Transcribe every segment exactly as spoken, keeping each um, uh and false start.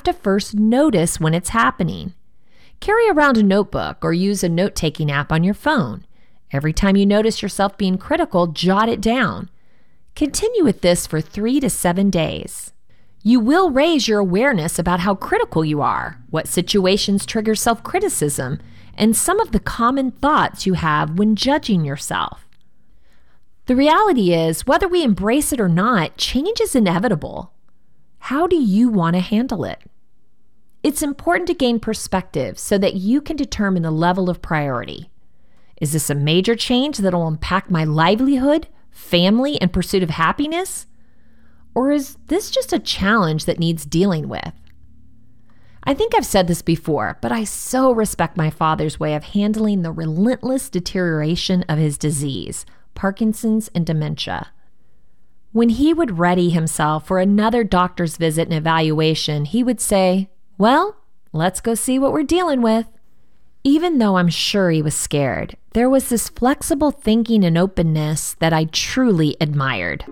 have to first notice when it's happening. Carry around a notebook or use a note-taking app on your phone. Every time you notice yourself being critical, jot it down. Continue with this for three to seven days. You will raise your awareness about how critical you are, what situations trigger self-criticism, and some of the common thoughts you have when judging yourself. The reality is, whether we embrace it or not, change is inevitable. How do you want to handle it? It's important to gain perspective so that you can determine the level of priority. Is this a major change that will impact my livelihood, family, and pursuit of happiness? Or is this just a challenge that needs dealing with? I think I've said this before, but I so respect my father's way of handling the relentless deterioration of his disease, Parkinson's and dementia. When he would ready himself for another doctor's visit and evaluation, he would say, "Well, let's go see what we're dealing with." Even though I'm sure he was scared, there was this flexible thinking and openness that I truly admired.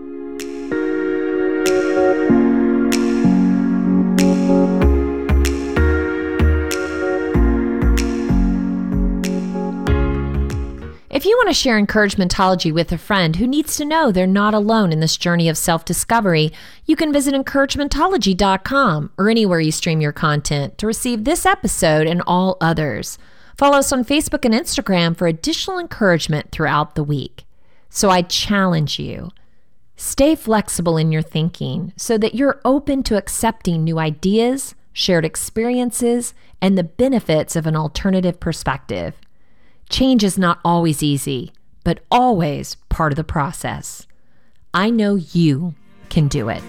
If you want to share encouragementology with a friend who needs to know they're not alone in this journey of self-discovery, you can visit encouragementology dot com or anywhere you stream your content to receive this episode and all others. Follow us on Facebook and Instagram for additional encouragement throughout the week. So I challenge you, stay flexible in your thinking so that you're open to accepting new ideas, shared experiences, and the benefits of an alternative perspective. Change is not always easy, but always part of the process. I know you can do it.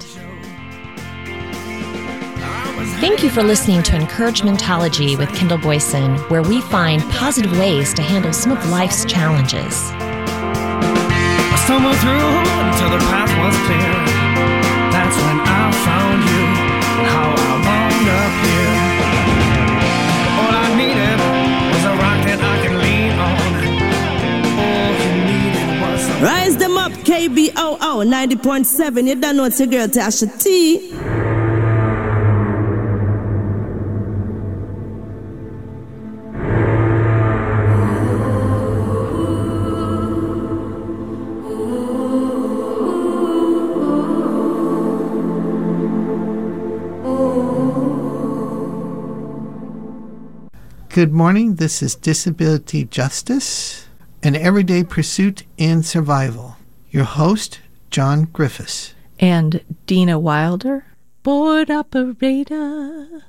Thank you for listening to Encouragementology with Kendall Boyson, where we find positive ways to handle some of life's challenges. I stumbled through until the path was clear. That's when I found you and how I wound up here. All I needed was a rock that I can lean on. All you needed was some... Rise them up, K B O O ninety point seven. You don't know it's your girl Tasha T. Good morning. This is Disability Justice, an everyday pursuit and survival. Your host, John Griffiths. And Dina Wilder, board operator.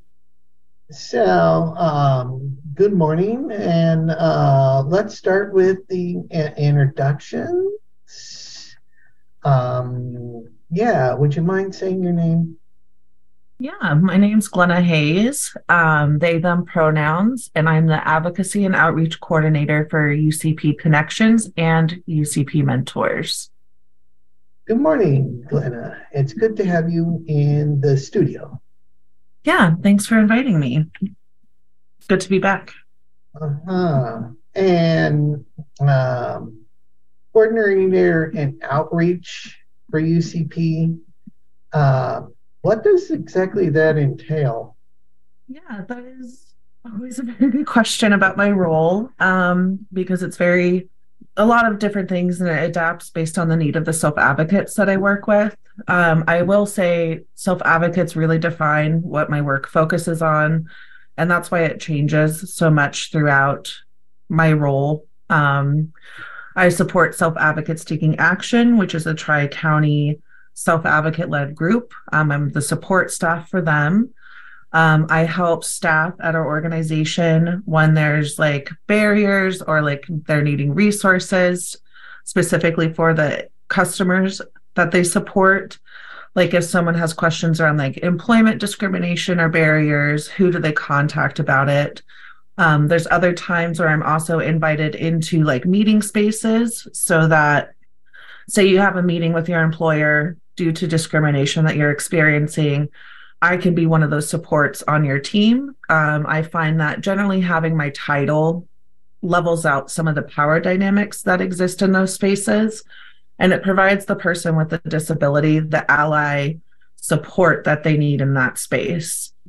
So, um, good morning, and uh, let's start with the uh, introductions. Um, yeah, would you mind saying your name? Yeah, my name's Glenna Hayes, um, they, them pronouns, and I'm the Advocacy and Outreach Coordinator for U C P Connections and U C P Mentors. Good morning, Glenna. It's good to have you in the studio. Yeah, thanks for inviting me. Good to be back. Uh-huh. And um, Coordinator and Outreach for U C P. Uh, What does exactly that entail? Yeah, that is always a very good question about my role, um, because it's very, a lot of different things, and it adapts based on the need of the self-advocates that I work with. Um, I will say self-advocates really define what my work focuses on, and that's why it changes so much throughout my role. Um, I support Self-Advocates Taking Action, which is a tri-county self-advocate-led group. Um, I'm the support staff for them. Um, I help staff at our organization when there's like barriers or like they're needing resources specifically for the customers that they support. Like if someone has questions around like employment discrimination or barriers, who do they contact about it? Um, there's other times where I'm also invited into like meeting spaces so that, say you have a meeting with your employer due to discrimination that you're experiencing, I can be one of those supports on your team. Um, I find that generally having my title levels out some of the power dynamics that exist in those spaces, and it provides the person with a disability the ally support that they need in that space.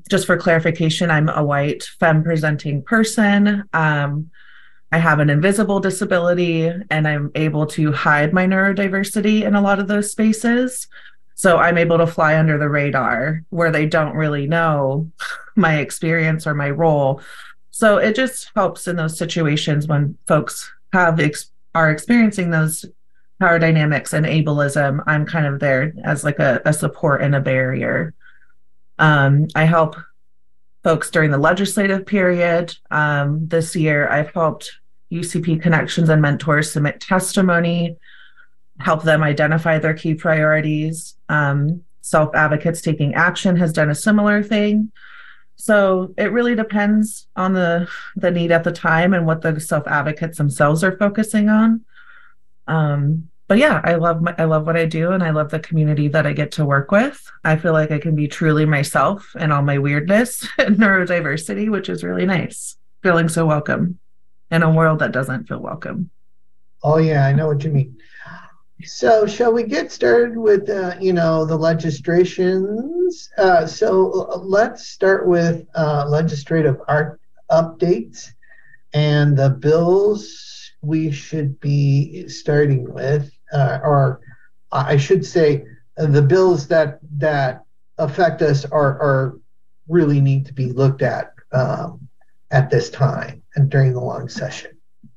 just for clarification, I'm a white femme presenting person. Um, I have an invisible disability, and I'm able to hide my neurodiversity in a lot of those spaces. So I'm able to fly under the radar where they don't really know my experience or my role. So it just helps in those situations when folks have ex- are experiencing those power dynamics and ableism. I'm kind of there as like a, a support and a barrier. Um, I help folks during the legislative period. Um, this year, I've helped U C P Connections and mentors submit testimony, help them identify their key priorities. Um, Self Advocates Taking Action has done a similar thing. So it really depends on the, the need at the time and what the self advocates themselves are focusing on. Um, but yeah, I love my, I love what I do, and I love the community that I get to work with. I feel like I can be truly myself and all my weirdness and neurodiversity, which is really nice. Feeling so welcome in a world that doesn't feel welcome. Oh yeah, I know what you mean. So shall we get started with, uh, you know, the legislations? Uh, so let's start with uh, legislative art updates and the bills we should be starting with, uh, or I should say uh, the bills that that affect us are, are really need to be looked at um, at this time and during the long session.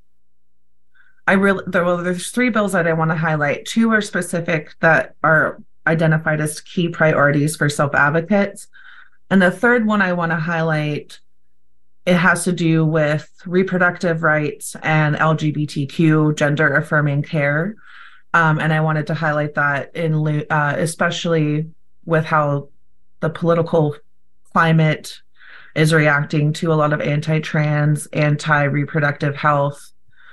I really, there, well, there's three bills that I want to highlight. Two are specific that are identified as key priorities for self-advocates. And the third one I want to highlight, it has to do with reproductive rights and L G B T Q, gender affirming care. Um, and I wanted to highlight that in, uh, especially with how the political climate is reacting to a lot of anti-trans, anti-reproductive health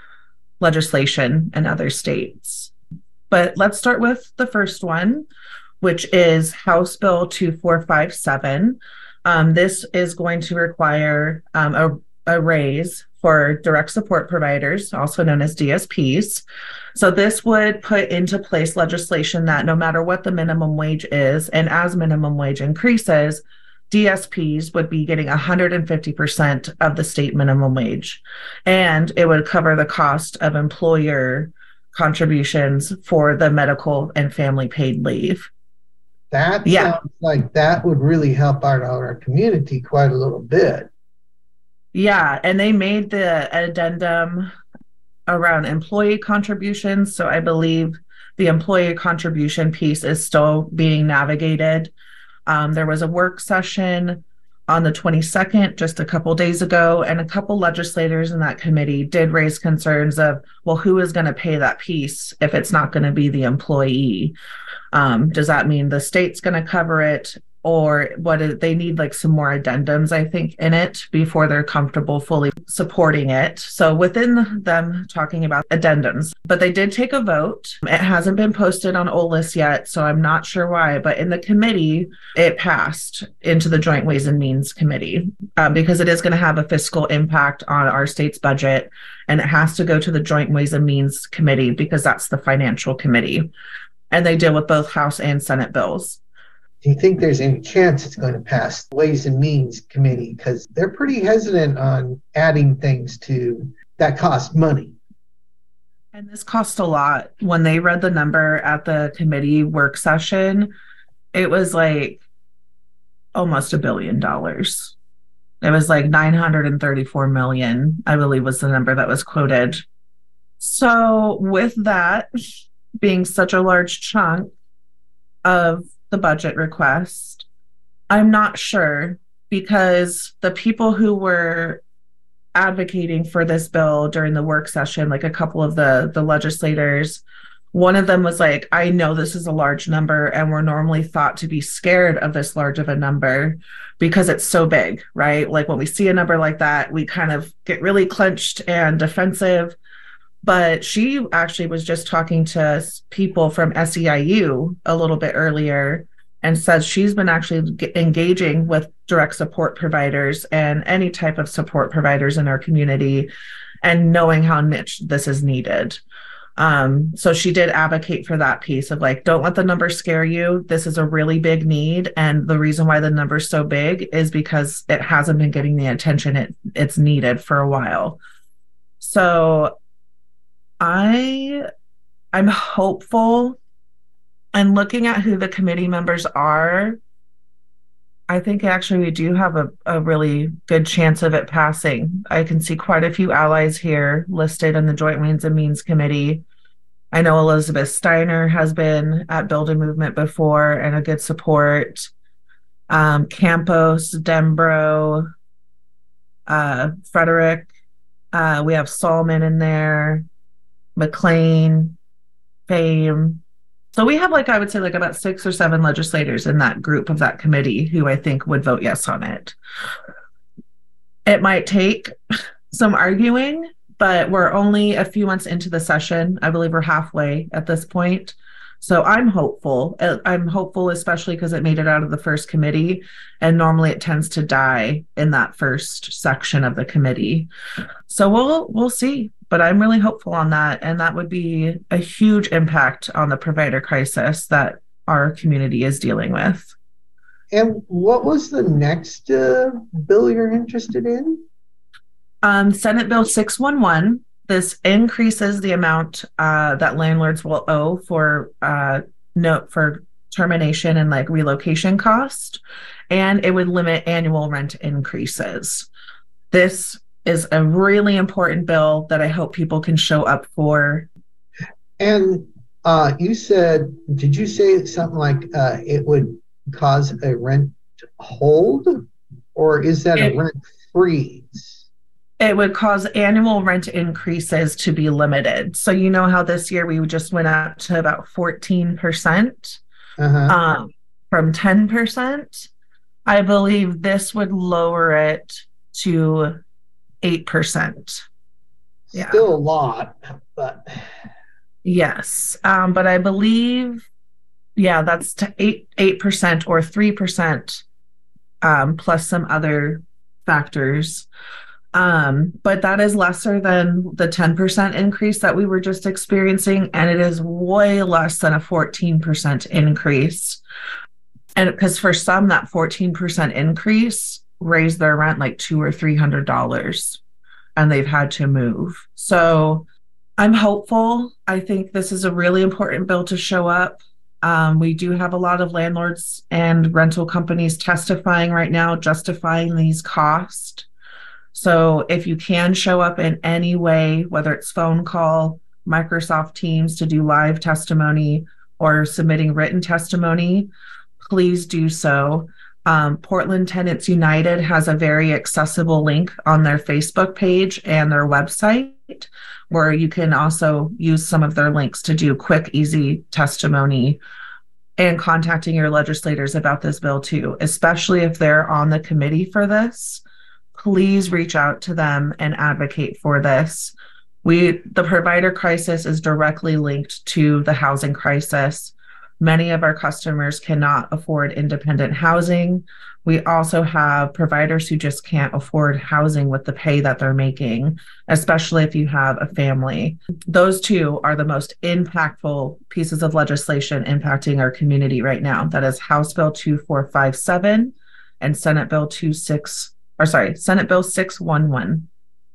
legislation in other states. But let's start with the first one, which is House Bill two four five seven. Um, this is going to require um, a, a raise for direct support providers, also known as D S Ps. So this would put into place legislation that no matter what the minimum wage is, and as minimum wage increases, D S Ps would be getting one hundred fifty percent of the state minimum wage, and it would cover the cost of employer contributions for the medical and family paid leave. That Yeah. sounds like that would really help out our community quite a little bit. Yeah, and they made the addendum around employee contributions, so I believe the employee contribution piece is still being navigated. Um, there was a work session on the twenty-second, just a couple days ago, and a couple legislators in that committee did raise concerns of, well, who is going to pay that piece if it's not going to be the employee? Um, does that mean the state's going to cover it? Or what is, they need like some more addendums, I think, in it before they're comfortable fully supporting it. So within them talking about addendums, but they did take a vote. It hasn't been posted on O L I S yet, so I'm not sure why, but in the committee, it passed into the Joint Ways and Means Committee um, because it is going to have a fiscal impact on our state's budget, and it has to go to the Joint Ways and Means Committee because that's the financial committee. And they deal with both House and Senate bills. Do you think there's any chance it's going to pass the Ways and Means Committee? Because they're pretty hesitant on adding things to that cost money. And this cost a lot. When they read the number at the committee work session, it was like almost a billion dollars. It was like nine hundred thirty-four million, I believe was the number that was quoted. So with that being such a large chunk of the budget request, I'm not sure, because the people who were advocating for this bill during the work session, like a couple of the the legislators, one of them was like, I know this is a large number, and we're normally thought to be scared of this large of a number because it's so big, right? Like when we see a number like that, we kind of get really clenched and defensive. But she actually was just talking to people from S E I U a little bit earlier and says she's been actually engaging with direct support providers and any type of support providers in our community and knowing how niche this is needed. Um, so she did advocate for that piece of like, don't let the numbers scare you. This is a really big need. And the reason why the number's so big is because it hasn't been getting the attention it it's needed for a while. So I I'm hopeful, and looking at who the committee members are, I think actually we do have a, a really good chance of it passing. I can see quite a few allies here listed in the Joint Ways and Means Committee. I know Elizabeth Steiner has been at Build a Movement before and a good support. Um, Campos, Dembro, uh, Frederick. Uh, we have Solomon in there, McLean, Fame. So we have like, I would say like about six or seven legislators in that group of that committee who I think would vote yes on it. It might take some arguing, but we're only a few months into the session. I believe we're halfway at this point. So I'm hopeful. I'm hopeful, especially because it made it out of the first committee. And normally it tends to die in that first section of the committee. So we'll we'll see. But I'm really hopeful on that. And that would be a huge impact on the provider crisis that our community is dealing with. And what was the next uh, bill you're interested in? Um, Senate Bill six one one. This increases the amount uh, that landlords will owe for uh, note for termination and like relocation cost, and it would limit annual rent increases. This is a really important bill that I hope people can show up for. And uh, you said, did you say something like uh, it would cause a rent hold, or is that it, a rent freeze? It would cause annual rent increases to be limited. So you know how this year we just went up to about fourteen percent uh-huh. um, from ten percent. I believe this would lower it to eight percent. Yeah. Still a lot, but yes. Um, but I believe, yeah, that's to eight eight percent or three percent um, plus some other factors. Um, but that is lesser than the ten percent increase that we were just experiencing, and it is way less than a fourteen percent increase. And because for some, that fourteen percent increase raised their rent like two or three hundred dollars, and they've had to move. So I'm hopeful. I think this is a really important bill to show up. Um, we do have a lot of landlords and rental companies testifying right now, justifying these costs. So if you can show up in any way, whether it's phone call, Microsoft Teams to do live testimony, or submitting written testimony, please do so. Um, Portland Tenants United has a very accessible link on their Facebook page and their website, where you can also use some of their links to do quick, easy testimony and contacting your legislators about this bill too, especially if they're on the committee for this. Please reach out to them and advocate for this. We, the provider crisis is directly linked to the housing crisis. Many of our customers cannot afford independent housing. We also have providers who just can't afford housing with the pay that they're making, especially if you have a family. Those two are the most impactful pieces of legislation impacting our community right now. That is House Bill two four five seven and Senate Bill two six. Or sorry, Senate Bill six one one.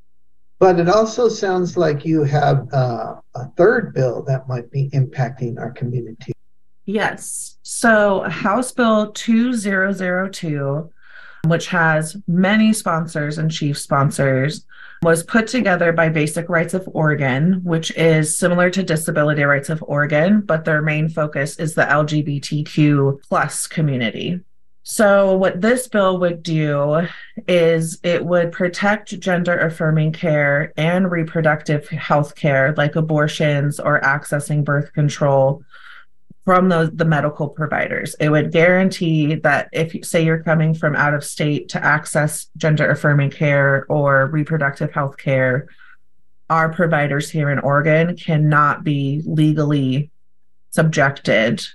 But it also sounds like you have uh, a third bill that might be impacting our community. Yes. So House Bill two thousand two, which has many sponsors and chief sponsors, was put together by Basic Rights of Oregon, which is similar to Disability Rights of Oregon, but their main focus is the L G B T Q plus community. So what this bill would do is it would protect gender-affirming care and reproductive health care, like abortions or accessing birth control, from those, the medical providers. It would guarantee that if, say, you're coming from out of state to access gender-affirming care or reproductive health care, our providers here in Oregon cannot be legally subjected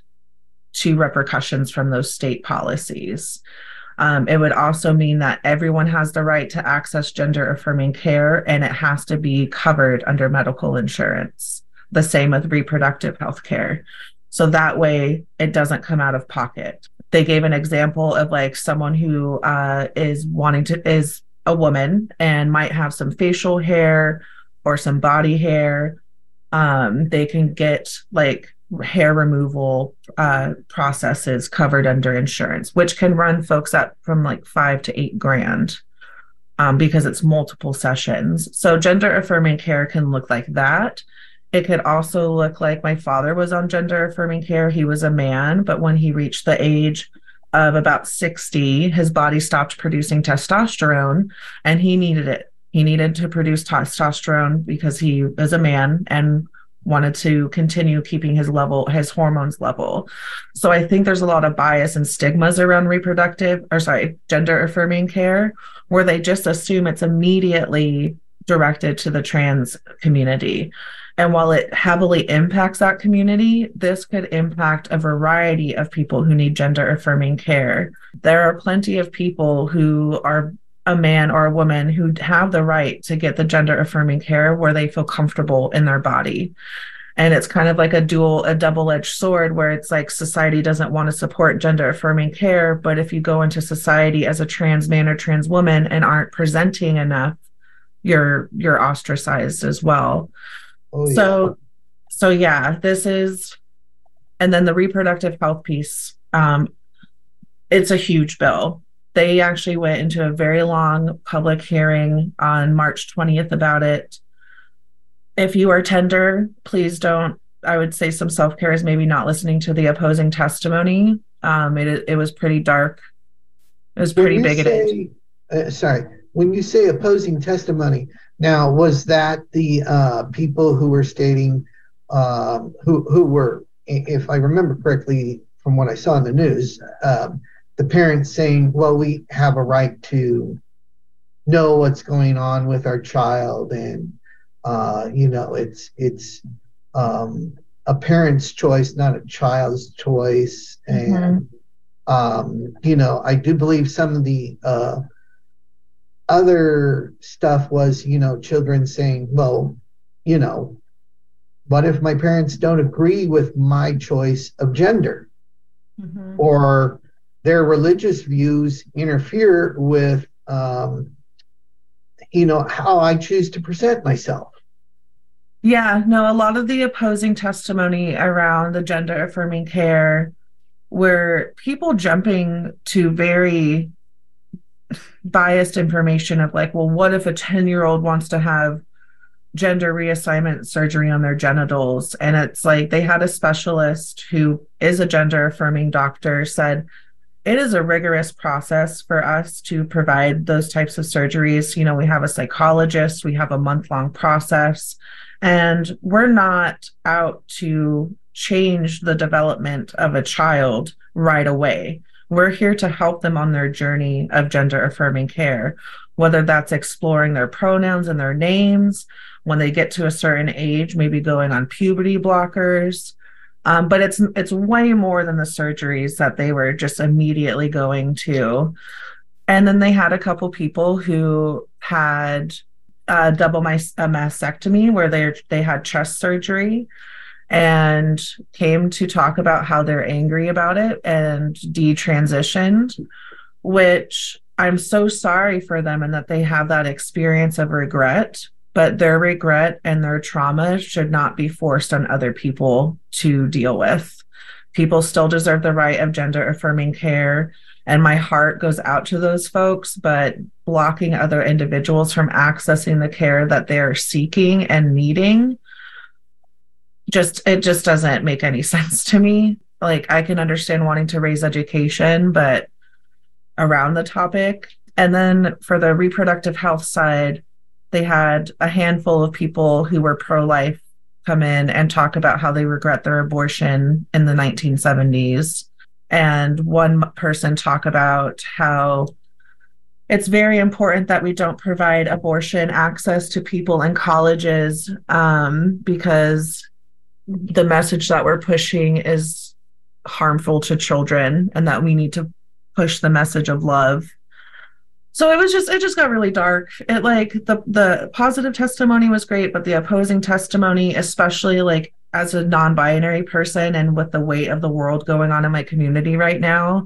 to repercussions from those state policies. Um, it would also mean that everyone has the right to access gender affirming care, and it has to be covered under medical insurance. The same with reproductive health care. So that way it doesn't come out of pocket. They gave an example of like someone who uh, is wanting to, is a woman and might have some facial hair or some body hair. Um, they can get like hair removal uh, processes covered under insurance, which can run folks up from like five to eight grand um, because it's multiple sessions. So gender affirming care can look like that. It could also look like my father was on gender affirming care. He was a man, but when he reached the age of about sixty, his body stopped producing testosterone and he needed it. He needed to produce testosterone because he was a man and wanted to continue keeping his level, his hormones level. So I think there's a lot of bias and stigmas around reproductive, or sorry, gender affirming care, where they just assume it's immediately directed to the trans community. And while it heavily impacts that community, this could impact a variety of people who need gender affirming care. There are plenty of people who are a man or a woman who have the right to get the gender affirming care where they feel comfortable in their body. And it's kind of like a dual, a double-edged sword where it's like society doesn't want to support gender affirming care, but if you go into society as a trans man or trans woman and aren't presenting enough, you're you're ostracized as well. Oh, yeah. So, so yeah, this is, and then the reproductive health piece, um, it's a huge bill. They actually went into a very long public hearing on March twentieth about it. If you are tender, please don't, I would say some self-care is maybe not listening to the opposing testimony. Um, it it was pretty dark. It was pretty bigoted. Say, uh, sorry, when you say opposing testimony, now was that the uh, people who were stating, um, who who were, if I remember correctly from what I saw in the news, um, the parents saying, well, we have a right to know what's going on with our child, and uh, you know, it's it's um, a parent's choice, not a child's choice. Mm-hmm. And um, you know, I do believe some of the uh, other stuff was, you know, children saying, well, you know, what if my parents don't agree with my choice of gender? Mm-hmm. Or their religious views interfere with, um, you know, how I choose to present myself. Yeah, no, a lot of the opposing testimony around the gender affirming care were people jumping to very biased information of like, well, what if a ten-year-old wants to have gender reassignment surgery on their genitals? And it's like they had a specialist who is a gender affirming doctor said, it is a rigorous process for us to provide those types of surgeries. You know, we have a psychologist, we have a month-long process, and we're not out to change the development of a child right away. We're here to help them on their journey of gender affirming care, whether that's exploring their pronouns and their names, when they get to a certain age, maybe going on puberty blockers. Um, but it's it's way more than the surgeries that they were just immediately going to. And then they had a couple people who had a double mas- a mastectomy where they they had chest surgery and came to talk about how they're angry about it and detransitioned, which I'm so sorry for them and that they have that experience of regret. But their regret and their trauma should not be forced on other people to deal with. People still deserve the right of gender affirming care. And my heart goes out to those folks, but blocking other individuals from accessing the care that they're seeking and needing, just, it just doesn't make any sense to me. Like, I can understand wanting to raise education, but around the topic. And then for the reproductive health side, they had a handful of people who were pro-life come in and talk about how they regret their abortion in the nineteen seventies. And one person talk about how it's very important that we don't provide abortion access to people in colleges um, because the message that we're pushing is harmful to children and that we need to push the message of love. So it was just, it just got really dark. It like the, the positive testimony was great, but the opposing testimony, especially like as a non-binary person and with the weight of the world going on in my community right now,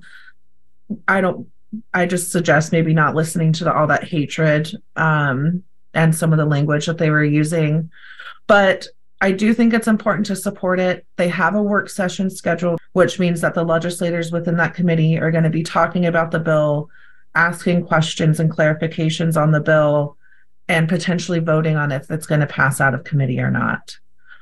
I don't, I just suggest maybe not listening to the, all that hatred um, and some of the language that they were using. But I do think it's important to support it. They have a work session scheduled, which means that the legislators within that committee are going to be talking about the bill, asking questions and clarifications on the bill, and potentially voting on if it's going to pass out of committee or not.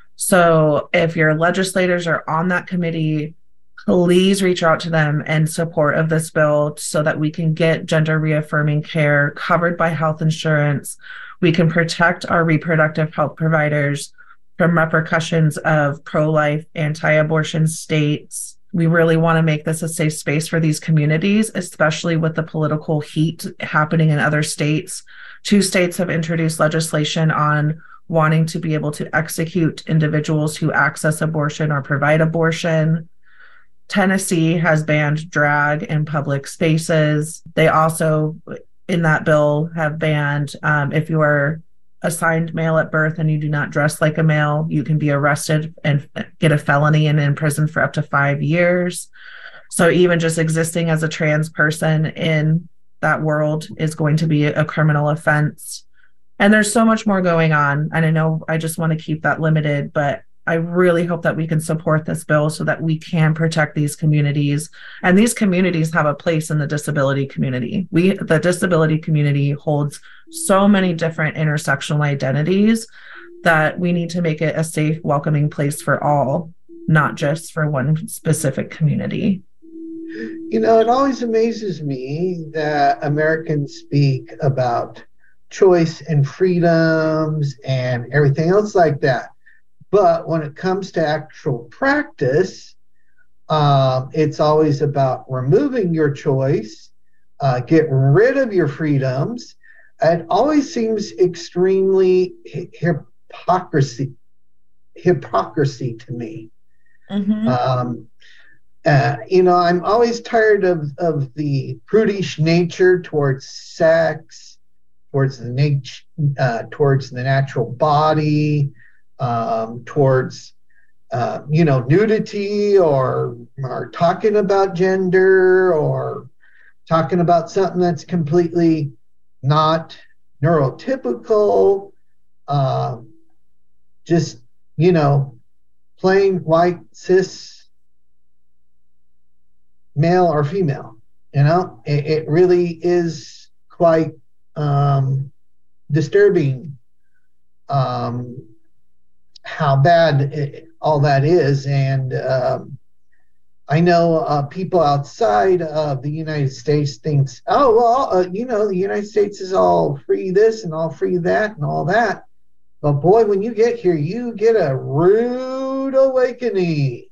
So if your legislators are on that committee, please reach out to them in support of this bill so that we can get gender reaffirming care covered by health insurance. We can protect our reproductive health providers from repercussions of pro-life, anti-abortion states. We really want to make this a safe space for these communities, especially with the political heat happening in other states. Two states have introduced legislation on wanting to be able to execute individuals who access abortion or provide abortion. Tennessee has banned drag in public spaces. They also, in that bill, have banned um, if you are assigned male at birth and you do not dress like a male, you can be arrested and get a felony and in prison for up to five years. So even just existing as a trans person in that world is going to be a criminal offense. And there's so much more going on. And I know I just want to keep that limited, but I really hope that we can support this bill so that we can protect these communities. And these communities have a place in the disability community. We, the disability community holds so many different intersectional identities that we need to make it a safe, welcoming place for all, not just for one specific community. You know, it always amazes me that Americans speak about choice and freedoms and everything else like that. But when it comes to actual practice, um, it's always about removing your choice, uh, get rid of your freedoms. It always seems extremely hypocrisy, hypocrisy to me. Mm-hmm. Um, uh, you know, I'm always tired of, of the prudish nature towards sex, towards the nature, uh, towards the natural body. Um, towards, uh, you know, nudity or, or talking about gender or talking about something that's completely not neurotypical, uh, just, you know, plain white, cis, male or female, you know, it, it really is quite um, disturbing. Um, how bad it, all that is. And um, I know uh, people outside of the United States thinks, oh, well, uh, you know, the United States is all free this and all free that and all that. But boy, when you get here, you get a rude awakening.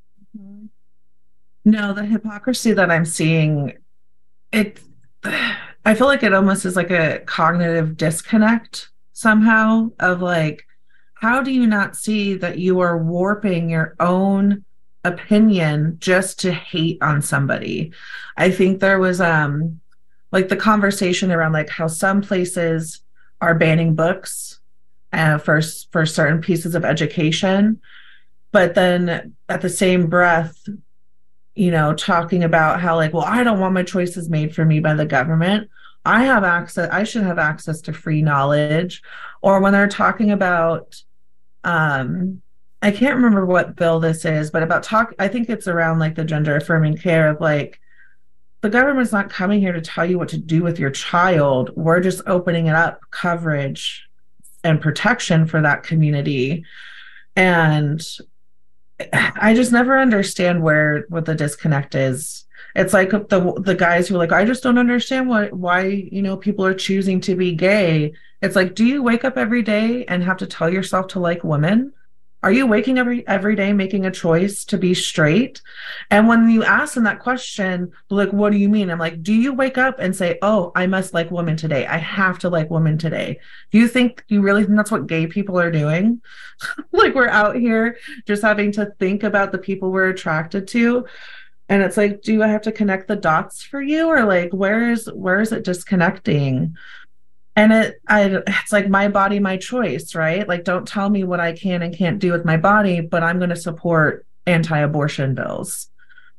No, the hypocrisy that I'm seeing, it, I feel like it almost is like a cognitive disconnect somehow of like, how do you not see that you are warping your own opinion just to hate on somebody? I think there was um like the conversation around like how some places are banning books uh, for for certain pieces of education, but then at the same breath, you know, talking about how like, well, I don't want my choices made for me by the government. I have access, I should have access to free knowledge. Or when they're talking about um I can't remember what bill this is, but about talk, I think it's around like the gender affirming care of like, the government's not coming here to tell you what to do with your child. We're just opening it up coverage and protection for that community. And I just never understand where, what the disconnect is. It's like the the guys who are like, I just don't understand what, why, you know, people are choosing to be gay. It's like, do you wake up every day and have to tell yourself to like women? Are you waking every every day making a choice to be straight? And when you ask them that question, like, what do you mean? I'm like, do you wake up and say, oh, I must like women today. I have to like women today. Do you think, you really think that's what gay people are doing? Like we're out here just having to think about the people we're attracted to. And it's like, do I have to connect the dots for you, or like, where is where is it disconnecting? And it, I, it's like my body, my choice, right? Like, don't tell me what I can and can't do with my body, but I'm going to support anti-abortion bills.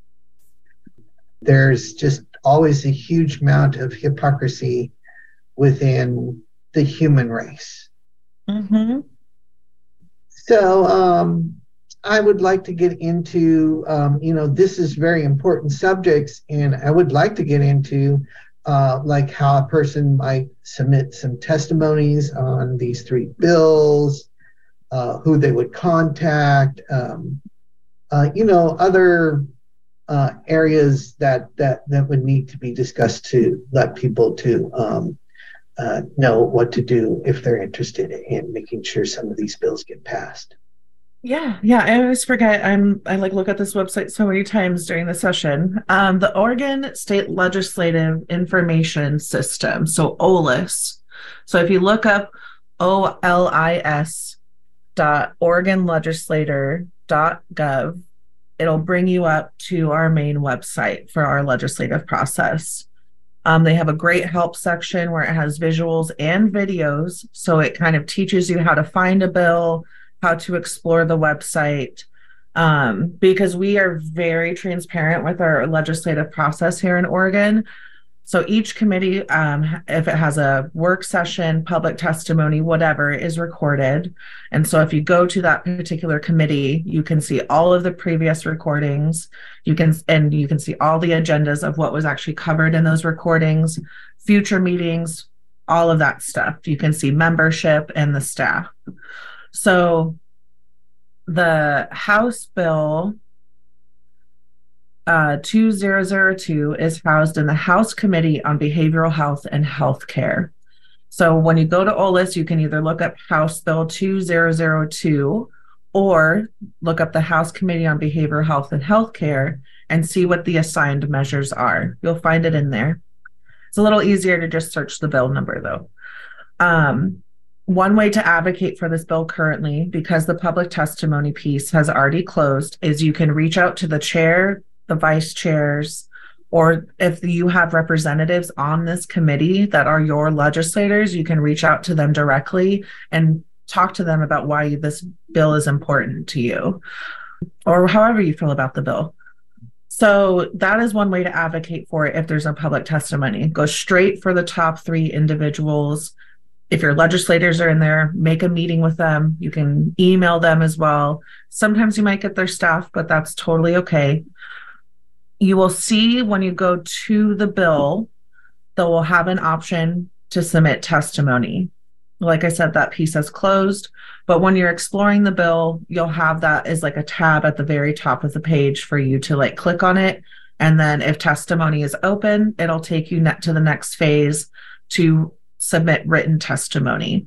There's just always a huge amount of hypocrisy within the human race. Mm-hmm. So um, I would like to get into, um, you know, this is very important subjects, and I would like to get into uh, like how a person might submit some testimonies on these three bills, uh, who they would contact, um, uh, you know, other uh, areas that, that, that would need to be discussed to let people to um, uh, know what to do if they're interested in making sure some of these bills get passed. Yeah, yeah. I always forget. I'm I like look at this website so many times during the session. Um, the Oregon State Legislative Information System, so O L I S. So if you look up O L I S dot Oregon Legislator dot gov, it'll bring you up to our main website for our legislative process. Um, they have a great help section where it has visuals and videos, so it kind of teaches you how to find a bill, how to explore the website, um, because we are very transparent with our legislative process here in Oregon. So each committee, um, if it has a work session, public testimony, whatever, is recorded. And so if you go to that particular committee, you can see all of the previous recordings. You can, and you can see all the agendas of what was actually covered in those recordings, future meetings, all of that stuff. You can see membership and the staff. So the House bill uh, two thousand two is housed in the House Committee on Behavioral Health and Healthcare. So when you go to O L I S, you can either look up House Bill two thousand two or look up the House Committee on Behavioral Health and Healthcare and see what the assigned measures are. You'll find it in there. It's a little easier to just search the bill number, though. Um, One way to advocate for this bill currently, because the public testimony piece has already closed, is you can reach out to the chair, the vice chairs, or if you have representatives on this committee that are your legislators, you can reach out to them directly and talk to them about why this bill is important to you, or however you feel about the bill. So that is one way to advocate for it if there's a public testimony. Go straight for the top three individuals. If your legislators are in there, make a meeting with them. You can email them as well. Sometimes you might get their staff, but that's totally okay. You will see when you go to the bill, they will have an option to submit testimony. Like I said, that piece has closed, but when you're exploring the bill, you'll have that as like a tab at the very top of the page for you to like click on it. And then if testimony is open, it'll take you to the next phase to submit written testimony.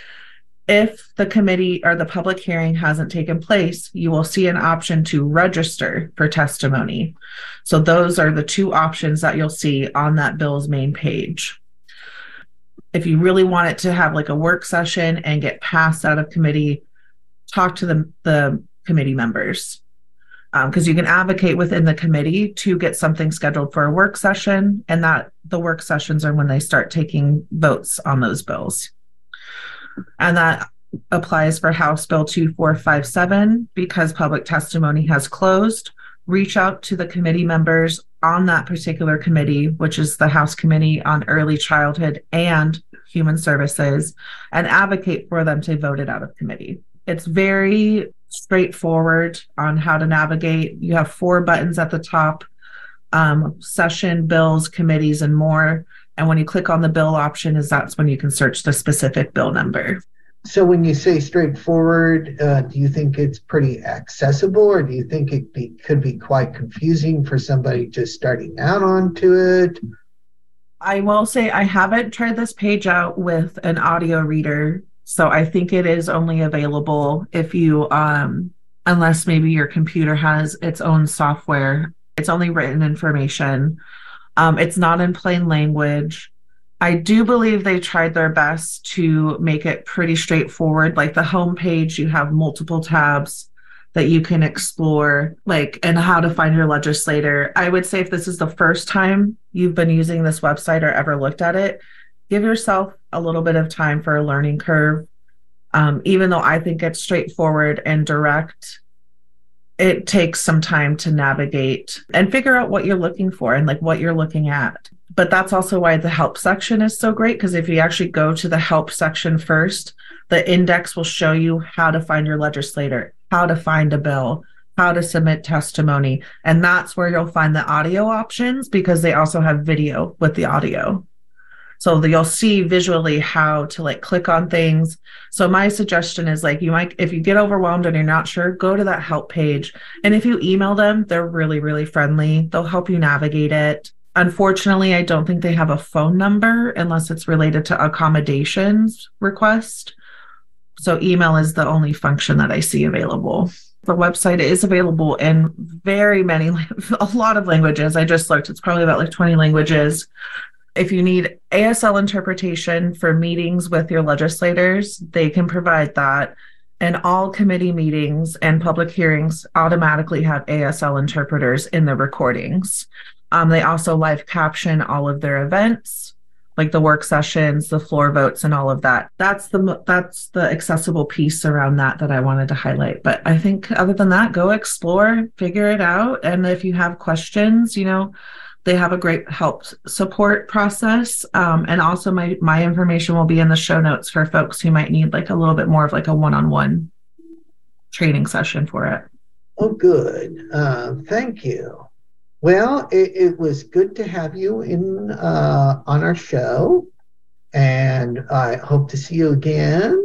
If the committee or the public hearing hasn't taken place, you will see an option to register for testimony. So those are the two options that you'll see on that bill's main page. If you really want it to have like a work session and get passed out of committee, talk to the, the committee members. Because um, you can advocate within the committee to get something scheduled for a work session, and that the work sessions are when they start taking votes on those bills. And that applies for House Bill two four five seven. Because public testimony has closed, reach out to the committee members on that particular committee, which is the House Committee on Early Childhood and Human Services, and advocate for them to vote it out of committee. It's very straightforward on how to navigate. You have four buttons at the top, um, session, bills, committees, and more. And when you click on the bill option, is that's when you can search the specific bill number. So when you say straightforward, uh, do you think it's pretty accessible, or do you think it be, could be quite confusing for somebody just starting out onto it? I will say I haven't tried this page out with an audio reader. So I think it is only available if you, um, unless maybe your computer has its own software. It's only written information. Um, it's not in plain language. I do believe they tried their best to make it pretty straightforward. Like the home page, you have multiple tabs. that you can explore, like, and how to find your legislator. I would say if this is the first time you've been using this website or ever looked at it, give yourself a little bit of time for a learning curve. Um, even though I think it's straightforward and direct, it takes some time to navigate and figure out what you're looking for and like what you're looking at. But that's also why the help section is so great, because if you actually go to the help section first, the index will show you how to find your legislator, how to find a bill, how to submit testimony. And that's where you'll find the audio options, because they also have video with the audio. So that you'll see visually how to like click on things. So my suggestion is like, you might, if you get overwhelmed and you're not sure, go to that help page. And if you email them, they're really, really friendly. They'll help you navigate it. Unfortunately, I don't think they have a phone number unless it's related to accommodations request. So email is the only function that I see available. The website is available in very many, a lot of languages. I just looked, it's probably about like twenty languages. If you need A S L interpretation for meetings with your legislators, they can provide that. And all committee meetings and public hearings automatically have A S L interpreters in the recordings. Um, they also live caption all of their events, like the work sessions, the floor votes, and all of that. That's the that's the accessible piece around that that I wanted to highlight. But I think other than that, go explore, figure it out. And if you have questions, you know, they have a great help support process. Um, and also my, my information will be in the show notes for folks who might need like a little bit more of like a one-on-one training session for it. Oh, good. Uh, thank you. Well, it, it was good to have you in uh, on our show, and I hope to see you again.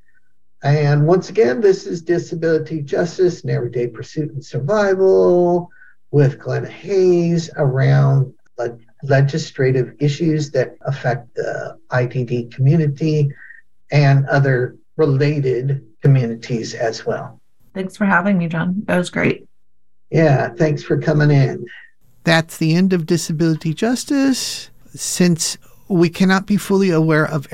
And once again, this is Disability Justice and Everyday Pursuit and Survival with Glenna Hayes around le- legislative issues that affect the I D D community and other related communities as well. Thanks for having me, John. That was great. Yeah, thanks for coming in. That's the end of Disability Justice. Since we cannot be fully aware of